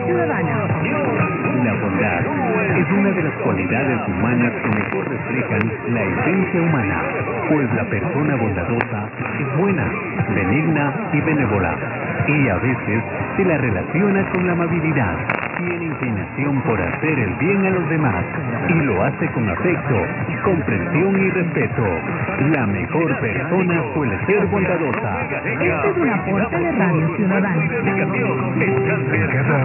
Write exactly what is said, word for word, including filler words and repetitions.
Ciudadana. La bondad es una de las cualidades humanas que mejor reflejan la esencia humana, pues la persona bondadosa es buena, benigna y benévola, y a veces se la relaciona con la amabilidad. Tiene inclinación por hacer el bien a los demás y lo hace con afecto, comprensión y respeto. La mejor persona suele ser bondadosa. Este es un aporte de Radio Ciudadana.